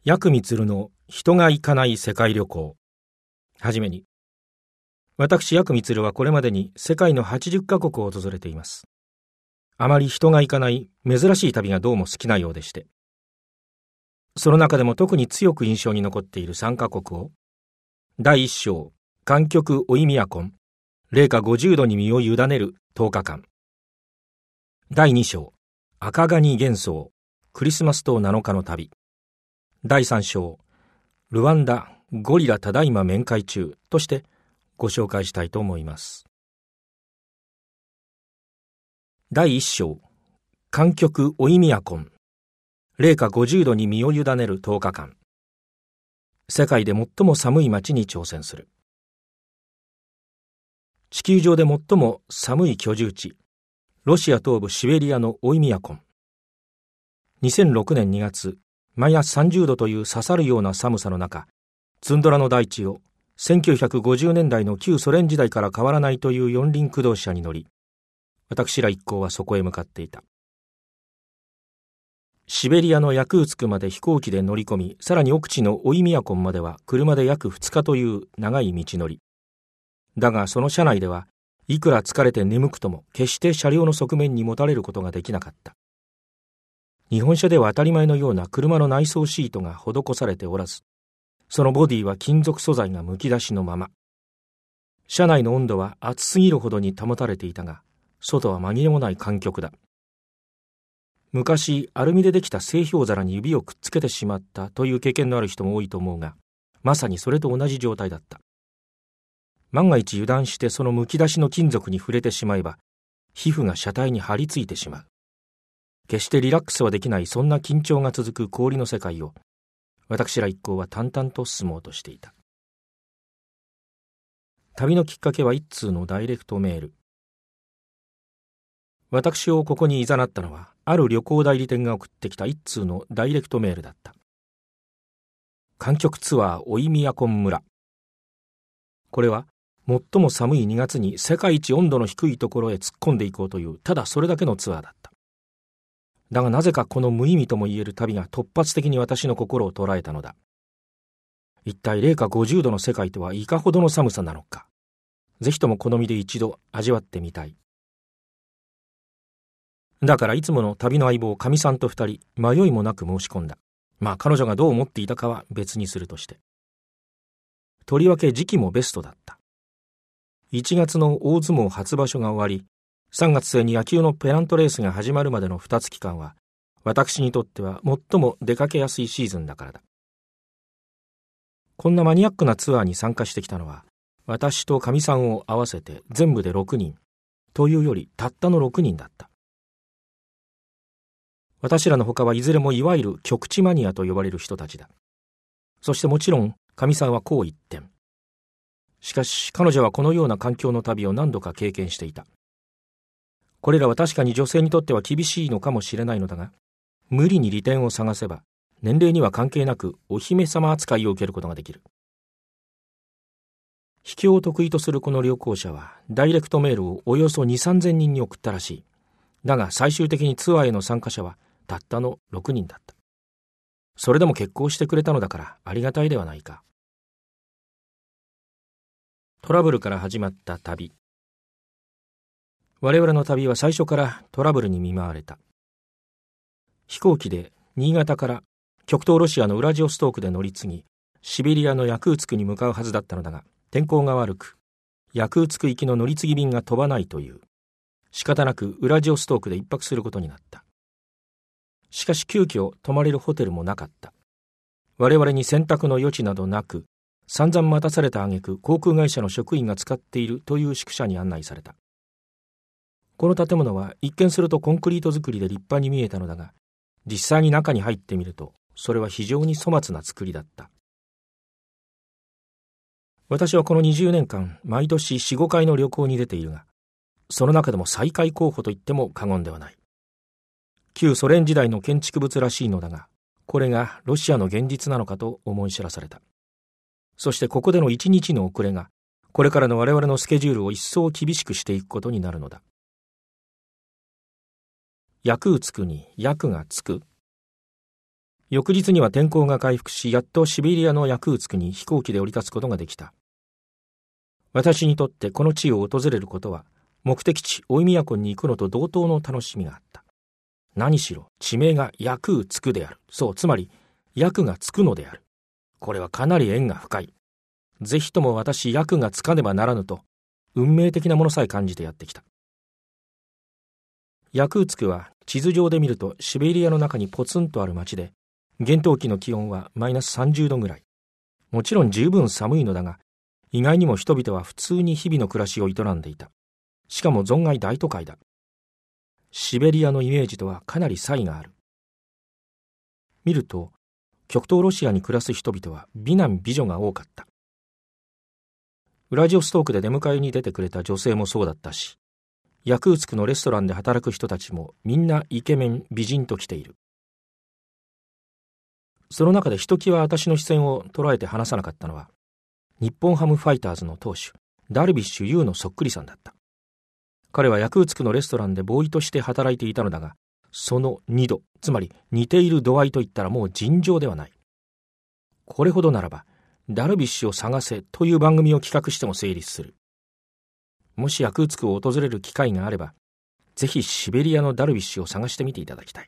ヤクミツルの人が行かない世界旅行。はじめに、私ヤクミツルはこれまでに世界の80カ国を訪れています。あまり人が行かない珍しい旅がどうも好きなようでして、その中でも特に強く印象に残っている3カ国を、第1章、環極オイミヤコン、零下50度に身を委ねる10日間。第2章、赤ガニ幻想、クリスマス島7日の旅。第3章、ルワンダ、ゴリラただいま面会中としてご紹介したいと思います。第1章、環極オイミヤコン、零下50度に身を委ねる10日間。世界で最も寒い町に挑戦する。地球上で最も寒い居住地、ロシア東部シベリアのオイミヤコン。2006年2月、マイナス30度という刺さるような寒さの中、ツンドラの大地を1950年代の旧ソ連時代から変わらないという四輪駆動車に乗り、私ら一行はそこへ向かっていた。シベリアのヤクーツクまで飛行機で乗り込み、さらに奥地のオイミヤコンまでは車で約2日という長い道のり。だがその車内ではいくら疲れて眠くとも決して車両の側面にもたれることができなかった。日本車では当たり前のような車の内装シートが施されておらず、そのボディは金属素材がむき出しのまま。車内の温度は暑すぎるほどに保たれていたが、外は紛れもない環境だ。昔アルミでできた製氷皿に指をくっつけてしまったという経験のある人も多いと思うが、まさにそれと同じ状態だった。万が一油断してそのむき出しの金属に触れてしまえば、皮膚が車体に張り付いてしまう。決してリラックスはできないそんな緊張が続く氷の世界を、私ら一行は淡々と進もうとしていた。旅のきっかけは一通のダイレクトメール。私をここに誘ったのは、ある旅行代理店が送ってきた一通のダイレクトメールだった。環極ツアーオイミヤコン村。これは、最も寒い2月に世界一温度の低いところへ突っ込んでいこうという、ただそれだけのツアーだった。だがなぜかこの無意味ともいえる旅が突発的に私の心を捉えたのだ。一体零下50度の世界とはいかほどの寒さなのか。ぜひともこの身で一度味わってみたい。だからいつもの旅の相棒かみさんと2人迷いもなく申し込んだ。まあ彼女がどう思っていたかは別にするとして。とりわけ時期もベストだった。1月の大相撲初場所が終わり、3月末に野球のペナントレースが始まるまでの2月間は、私にとっては最も出かけやすいシーズンだからだ。こんなマニアックなツアーに参加してきたのは、私とかみさんを合わせて全部で6人、というよりたったの6人だった。私らの他はいずれもいわゆる極地マニアと呼ばれる人たちだ。そしてもちろん、かみさんはこう一点。しかし彼女はこのような環境の旅を何度か経験していた。これらは確かに女性にとっては厳しいのかもしれないのだが、無理に利点を探せば、年齢には関係なくお姫様扱いを受けることができる。秘境を得意とするこの旅行者は、ダイレクトメールをおよそ2、3000人に送ったらしい。だが最終的にツアーへの参加者はたったの6人だった。それでも結婚してくれたのだからありがたいではないか。トラブルから始まった旅。我々の旅は最初からトラブルに見舞われた。飛行機で新潟から極東ロシアのウラジオストークで乗り継ぎ、シベリアのヤクーツクに向かうはずだったのだが、天候が悪く、ヤクーツク行きの乗り継ぎ便が飛ばないという。仕方なくウラジオストークで一泊することになった。しかし急遽泊まれるホテルもなかった。我々に選択の余地などなく、散々待たされた挙句、航空会社の職員が使っているという宿舎に案内された。この建物は一見するとコンクリート造りで立派に見えたのだが、実際に中に入ってみると、それは非常に粗末な造りだった。私はこの20年間、毎年4、5回の旅行に出ているが、その中でも最下位候補と言っても過言ではない。旧ソ連時代の建築物らしいのだが、これがロシアの現実なのかと思い知らされた。そしてここでの1日の遅れが、これからの我々のスケジュールを一層厳しくしていくことになるのだ。ヤクーツクにヤクがつく。 翌日には天候が回復し、やっとシベリアのヤクーツクに飛行機で降り立つことができた。私にとってこの地を訪れることは、目的地オイミヤコンに行くのと同等の楽しみがあった。何しろ地名がヤクーツクである。そう、つまりヤクがつくのである。これはかなり縁が深い。ぜひとも私ヤクがつかねばならぬと、運命的なものさえ感じてやってきた。ヤクーツクは地図上で見るとシベリアの中にポツンとある町で、厳冬期の気温はマイナス30度ぐらい。もちろん十分寒いのだが、意外にも人々は普通に日々の暮らしを営んでいた。しかも存外大都会だ。シベリアのイメージとはかなり差異がある。見ると、極東ロシアに暮らす人々は美男美女が多かった。ウラジオストークで出迎えに出てくれた女性もそうだったし、ヤクーツクのレストランで働く人たちもみんなイケメン美人と来ている。その中でひときわ私の視線を捉えて離さなかったのは、日本ハムファイターズの投手、ダルビッシュ有のそっくりさんだった。彼はヤクーツクのレストランでボーイとして働いていたのだが、その2度、つまり似ている度合いといったらもう尋常ではない。これほどならば、ダルビッシュを探せという番組を企画しても成立する。もしヤクーツクを訪れる機会があれば、ぜひシベリアのダルビッシュを探してみていただきたい。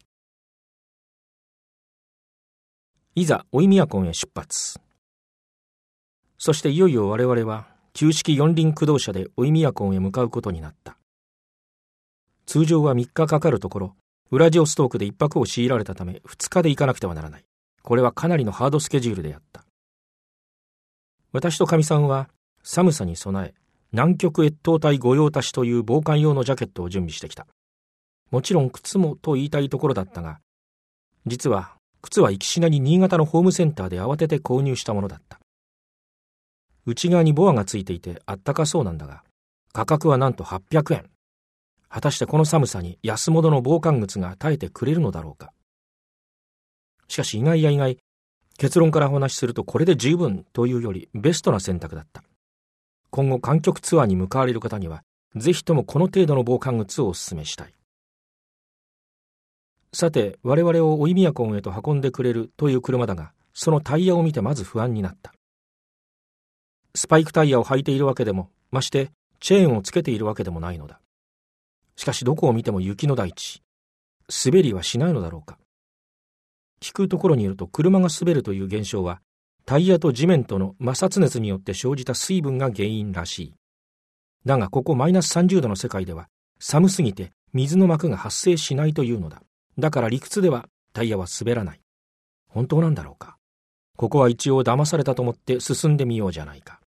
いざオイミヤコンへ出発。そしていよいよ我々は旧式四輪駆動車でオイミヤコンへ向かうことになった。通常は3日かかるところ、ウラジオストークで1泊を強いられたため2日で行かなくてはならない。これはかなりのハードスケジュールであった。私とかみさんは寒さに備え、南極越冬帯御用達という防寒用のジャケットを準備してきた。もちろん靴もと言いたいところだったが、実は靴は行きしなに新潟のホームセンターで慌てて購入したものだった。内側にボアがついていてあったかそうなんだが、価格はなんと800円。果たしてこの寒さに安物の防寒靴が耐えてくれるのだろうか。しかし意外や意外、結論からお話しするとこれで十分というよりベストな選択だった。今後環極ツアーに向かわれる方には、ぜひともこの程度の防寒靴をお勧めしたい。さて、我々をオイミヤコンへと運んでくれるという車だが、そのタイヤを見てまず不安になった。スパイクタイヤを履いているわけでも、ましてチェーンをつけているわけでもないのだ。しかしどこを見ても雪の大地。滑りはしないのだろうか。聞くところによると、車が滑るという現象は、タイヤと地面との摩擦熱によって生じた水分が原因らしい。だがここマイナス30度の世界では、寒すぎて水の膜が発生しないというのだ。だから理屈ではタイヤは滑らない。本当なんだろうか。ここは一応騙されたと思って進んでみようじゃないか。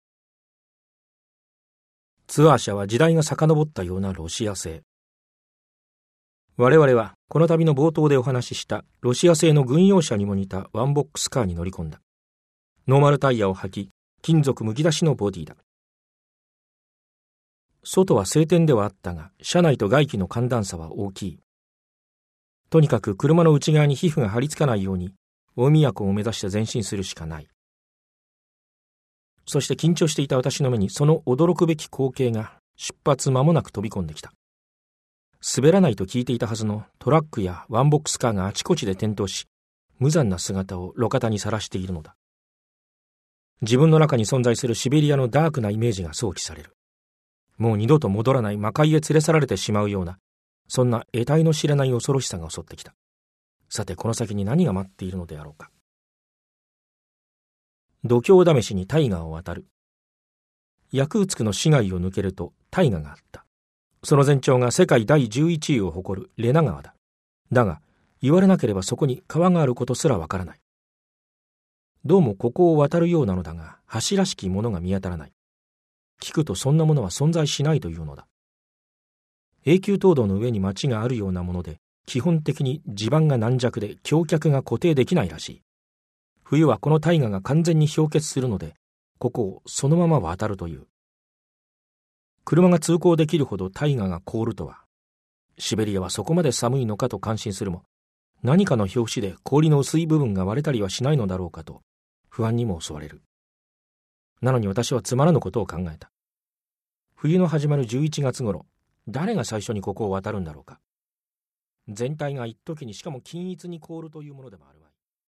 ツアー車は時代が遡ったようなロシア製。我々はこの旅の冒頭でお話ししたロシア製の軍用車にも似たワンボックスカーに乗り込んだ。ノーマルタイヤを履き、金属むき出しのボディだ。外は晴天ではあったが、車内と外気の寒暖差は大きい。とにかく車の内側に皮膚が張り付かないように、大宮湖を目指して前進するしかない。そして緊張していた私の目にその驚くべき光景が出発間もなく飛び込んできた。滑らないと聞いていたはずのトラックやワンボックスカーがあちこちで転倒し、無残な姿を路肩にさらしているのだ。自分の中に存在するシベリアのダークなイメージが想起される。もう二度と戻らない魔界へ連れ去られてしまうような、そんな得体の知れない恐ろしさが襲ってきた。さてこの先に何が待っているのであろうか。度胸試しに大河を渡る。ヤクーツクの市街を抜けると大河があった。その全長が世界第11位を誇るレナ川だ。だが言われなければそこに川があることすらわからない。どうもここを渡るようなのだが、橋らしきものが見当たらない。聞くとそんなものは存在しないというのだ。永久凍土の上に町があるようなもので、基本的に地盤が軟弱で橋脚が固定できないらしい。冬はこの大河が完全に氷結するので、ここをそのまま渡るという。車が通行できるほど大河が凍るとは、シベリアはそこまで寒いのかと感心するも、何かの拍子で氷の薄い部分が割れたりはしないのだろうかと不安にも襲われる。なのに私はつまらぬことを考えた。冬の始まる11月頃、誰が最初にここを渡るんだろうか。全体が一時にしかも均一に凍るというものでもある。